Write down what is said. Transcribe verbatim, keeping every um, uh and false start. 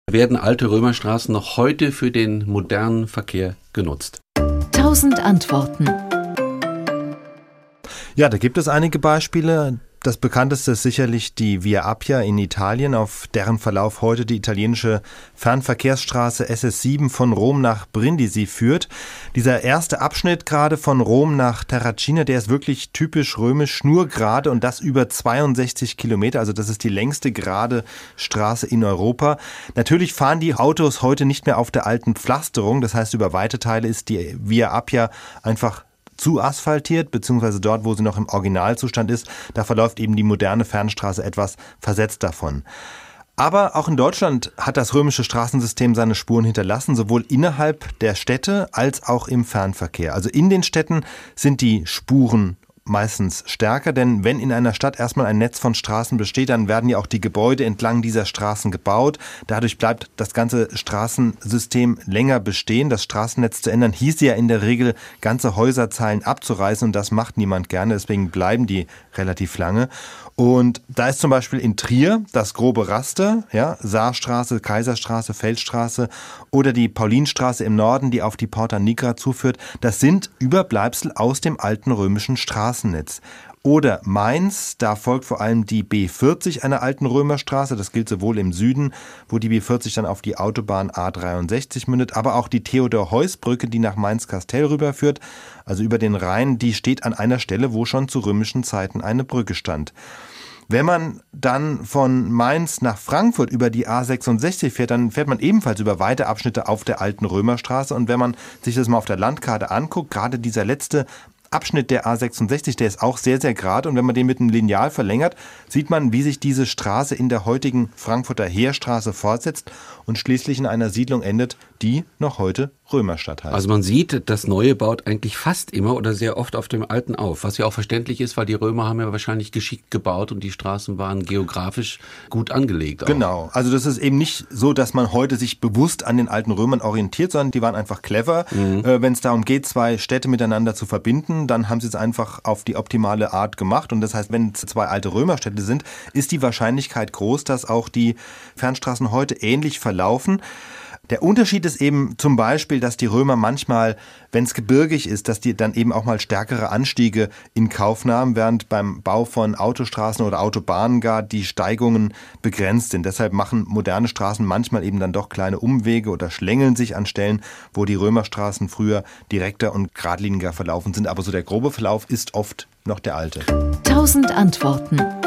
Werden alte Römerstraßen noch heute für den modernen Verkehr genutzt? Tausend Antworten. Ja, da gibt es einige Beispiele. Das bekannteste ist sicherlich die Via Appia in Italien, auf deren Verlauf heute die italienische Fernverkehrsstraße S S sieben von Rom nach Brindisi führt. Dieser erste Abschnitt gerade von Rom nach Terracina, der ist wirklich typisch römisch, schnurgerade und das über zweiundsechzig Kilometer. Also das ist die längste gerade Straße in Europa. Natürlich fahren die Autos heute nicht mehr auf der alten Pflasterung. Das heißt, über weite Teile ist die Via Appia einfach zu asphaltiert, beziehungsweise dort, wo sie noch im Originalzustand ist, da verläuft eben die moderne Fernstraße etwas versetzt davon. Aber auch in Deutschland hat das römische Straßensystem seine Spuren hinterlassen, sowohl innerhalb der Städte als auch im Fernverkehr. Also in den Städten sind die Spuren meistens stärker, denn wenn in einer Stadt erstmal ein Netz von Straßen besteht, dann werden ja auch die Gebäude entlang dieser Straßen gebaut. Dadurch bleibt das ganze Straßensystem länger bestehen. Das Straßennetz zu ändern hieß ja in der Regel, ganze Häuserzeilen abzureißen und das macht niemand gerne, deswegen bleiben die relativ lange. Und da ist zum Beispiel in Trier das grobe Raster, ja, Saarstraße, Kaiserstraße, Feldstraße oder die Paulinstraße im Norden, die auf die Porta Nigra zuführt. Das sind Überbleibsel aus dem alten römischen Straßennetz. Oder Mainz, da folgt vor allem die B vierzig einer alten Römerstraße. Das gilt sowohl im Süden, wo die B vierzig dann auf die Autobahn A dreiundsechzig mündet, aber auch die Theodor-Heuss-Brücke, die nach Mainz-Kastell rüberführt, also über den Rhein, die steht an einer Stelle, wo schon zu römischen Zeiten eine Brücke stand. Wenn man dann von Mainz nach Frankfurt über die A sechsundsechzig fährt, dann fährt man ebenfalls über weite Abschnitte auf der alten Römerstraße. Und wenn man sich das mal auf der Landkarte anguckt, gerade dieser letzte Abschnitt der A sechsundsechzig, der ist auch sehr, sehr gerade. Und wenn man den mit einem Lineal verlängert, sieht man, wie sich diese Straße in der heutigen Frankfurter Heerstraße fortsetzt und schließlich in einer Siedlung endet, die noch heute Römerstadt heißt. Also man sieht, das Neue baut eigentlich fast immer oder sehr oft auf dem Alten auf, was ja auch verständlich ist, weil die Römer haben ja wahrscheinlich geschickt gebaut und die Straßen waren geografisch gut angelegt. Auch. Genau, also das ist eben nicht so, dass man heute sich bewusst an den alten Römern orientiert, sondern die waren einfach clever. Mhm. Äh, wenn es darum geht, zwei Städte miteinander zu verbinden, dann haben sie es einfach auf die optimale Art gemacht. Und das heißt, wenn es zwei alte Römerstädte sind, ist die Wahrscheinlichkeit groß, dass auch die Fernstraßen heute ähnlich verlaufen. Der Unterschied ist eben zum Beispiel, dass die Römer manchmal, wenn es gebirgig ist, dass die dann eben auch mal stärkere Anstiege in Kauf nahmen, während beim Bau von Autostraßen oder Autobahnen gar die Steigungen begrenzt sind. Deshalb machen moderne Straßen manchmal eben dann doch kleine Umwege oder schlängeln sich an Stellen, wo die Römerstraßen früher direkter und geradliniger verlaufen sind. Aber so der grobe Verlauf ist oft noch der alte. Tausend Antworten.